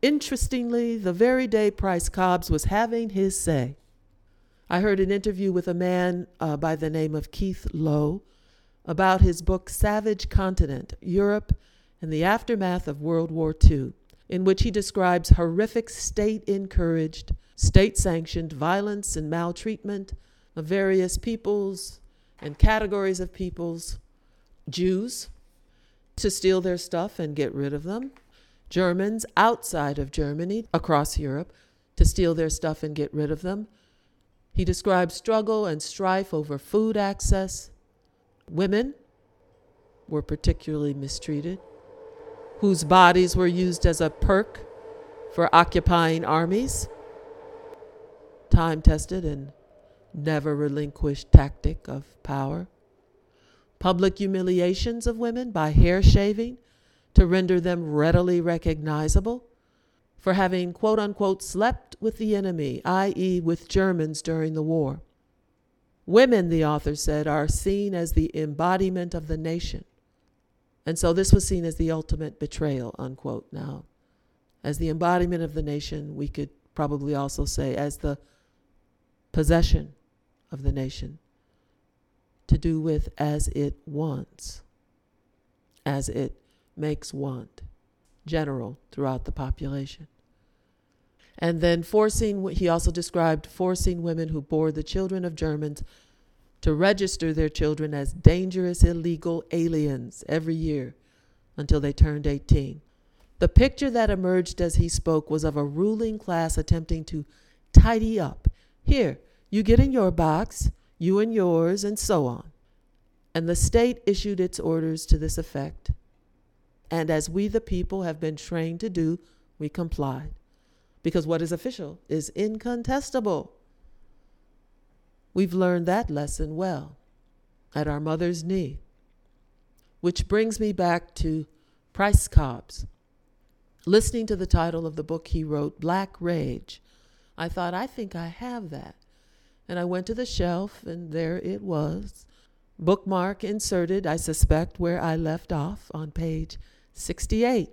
Interestingly, the very day Price Cobbs was having his say, I heard an interview with a man by the name of Keith Lowe about his book Savage Continent, Europe and the Aftermath of World War II, in which he describes horrific state-encouraged, state-sanctioned violence and maltreatment of various peoples and categories of peoples, Jews, to steal their stuff and get rid of them, Germans outside of Germany, across Europe, to steal their stuff and get rid of them. He describes struggle and strife over food access. Women were particularly mistreated, whose bodies were used as a perk for occupying armies. Time-tested and never relinquished tactic of power. Public humiliations of women by hair shaving to render them readily recognizable, for having quote-unquote slept with the enemy, i.e. with Germans during the war. Women, the author said, are seen as the embodiment of the nation. And so this was seen as the ultimate betrayal, unquote. Now, as the embodiment of the nation, we could probably also say as the possession of the nation, to do with as it wants, as it makes want, general throughout the population. And then he also described forcing women who bore the children of Germans to register their children as dangerous illegal aliens every year until they turned 18. The picture that emerged as he spoke was of a ruling class attempting to tidy up. Here, you get in your box, you and yours, and so on. And the state issued its orders to this effect. And as we, the people, have been trained to do, we complied. Because what is official is incontestable. We've learned that lesson well at our mother's knee. Which brings me back to Price Cobbs. Listening to the title of the book he wrote, Black Rage, I thought, I think I have that. And I went to the shelf, and there it was. Bookmark inserted, I suspect, where I left off on page 68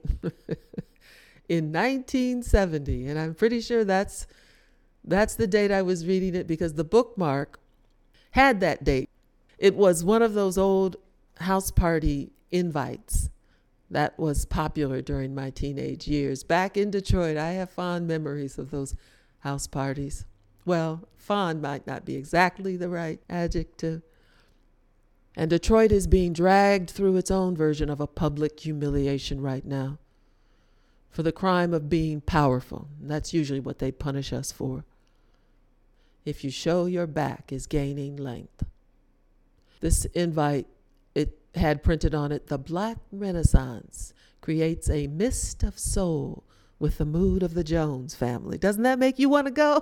in 1970. And I'm pretty sure that's the date I was reading it, because the bookmark had that date. It was one of those old house party invites that was popular during my teenage years. Back in Detroit, I have fond memories of those house parties. Well, fond might not be exactly the right adjective. And Detroit is being dragged through its own version of a public humiliation right now for the crime of being powerful. And that's usually what they punish us for. If you show your back is gaining length. This invite, it had printed on it, the Black Renaissance creates a mist of soul with the mood of the Jones family. Doesn't that make you want to go?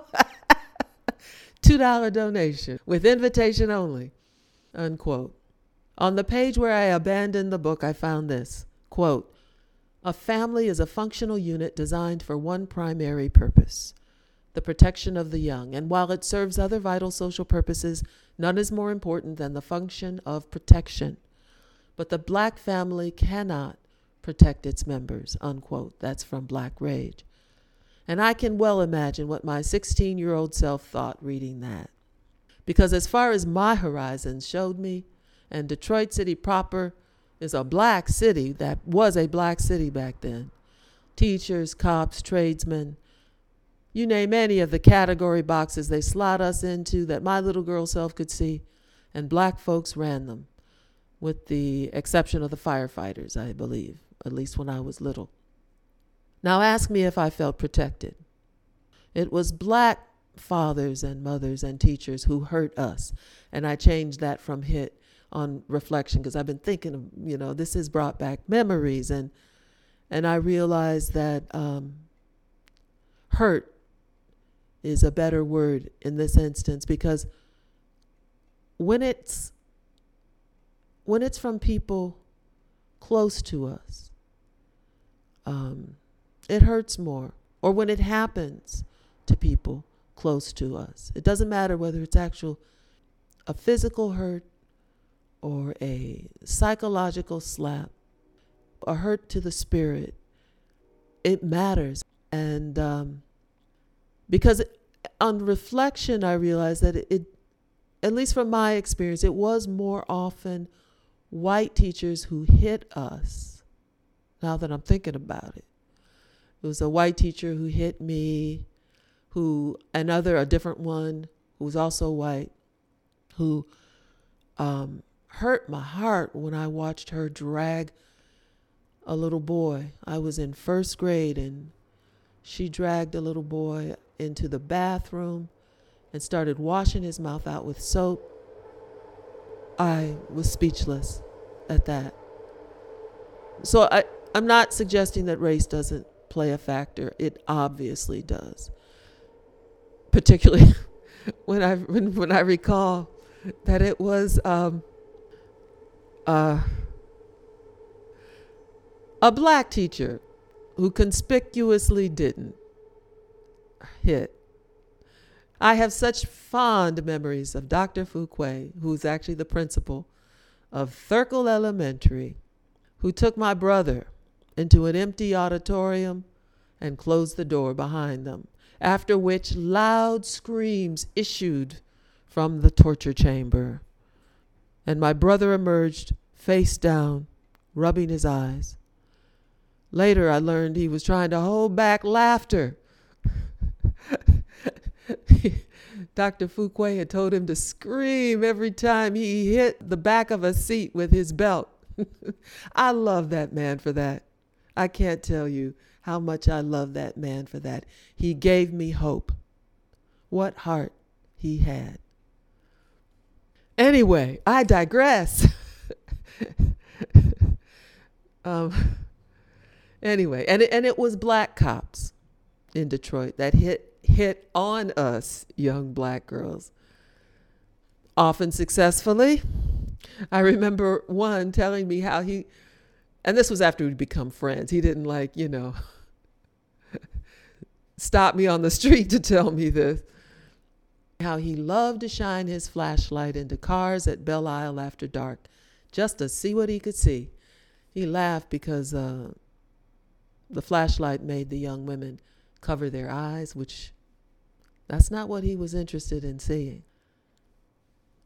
$2 donation with invitation only, unquote. On the page where I abandoned the book, I found this, quote, a family is a functional unit designed for one primary purpose, the protection of the young. And while it serves other vital social purposes, none is more important than the function of protection. But the Black family cannot protect its members, unquote. That's from Black Rage. And I can well imagine what my 16-year-old self thought reading that. Because as far as my horizons showed me, and Detroit City proper is a black city that was a black city back then. Teachers, cops, tradesmen, you name any of the category boxes they slot us into that my little girl self could see, and black folks ran them, with the exception of the firefighters, I believe, at least when I was little. Now ask me if I felt protected. It was black fathers and mothers and teachers who hurt us, and I changed that from hit on reflection, because I've been thinking of, this has brought back memories, and I realized that hurt is a better word in this instance, because when it's from people close to us, it hurts more. Or when it happens to people close to us, it doesn't matter whether it's a physical hurt or a psychological slap, a hurt to the spirit. It matters. And because on reflection, I realized that at least from my experience, it was more often white teachers who hit us. Now that I'm thinking about it, it was a white teacher who hit me, a different one who was also white, who hurt my heart when I watched her drag a little boy. I was in first grade and she dragged a little boy into the bathroom and started washing his mouth out with soap. I was speechless at that. So I'm not suggesting that race doesn't play a factor. It obviously does. Particularly when I recall that it was a black teacher who conspicuously didn't hit. I have such fond memories of Dr. Fuquay, who's actually the principal of Thurkle Elementary, who took my brother into an empty auditorium and closed the door behind them, after which loud screams issued from the torture chamber. And my brother emerged face down, rubbing his eyes. Later, I learned he was trying to hold back laughter. Dr. Fuquay had told him to scream every time he hit the back of a seat with his belt. I love that man for that. I can't tell you how much I love that man for that. He gave me hope. What heart he had. Anyway, I digress. Anyway, and it was black cops in Detroit that hit on us young black girls, often successfully. I remember one telling me how and this was after we'd become friends. He didn't stop me on the street to tell me this. How he loved to shine his flashlight into cars at Belle Isle after dark, just to see what he could see. He laughed because the flashlight made the young women cover their eyes, which that's not what he was interested in seeing.